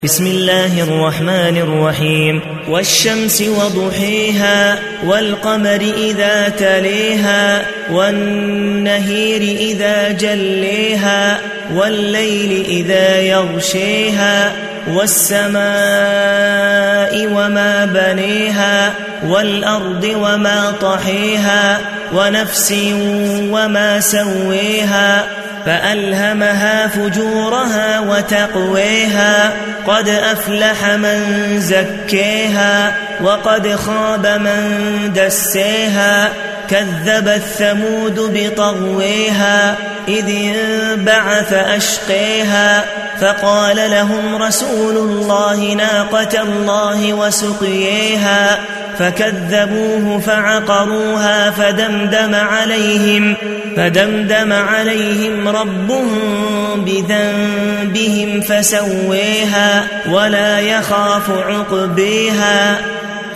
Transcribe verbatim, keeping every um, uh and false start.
بسم الله الرحمن الرحيم والشمس وضحيها والقمر إذا تليها والنهير إذا جليها والليل إذا يغشيها والسماء وما بنيها والأرض وما طحيها ونفس وما سويها فألهمها فجورها وتقويها قد أفلح من زكيها وقد خاب من دسيها كذبت ثمود بطغويها إذ انبعث أشقيها فقال لهم رسول الله ناقة الله وسقييها فكذبوه فعقروها فدمدم عليهم فدمدم عليهم ربهم بذنبهم فسويها ولا يخاف عقبيها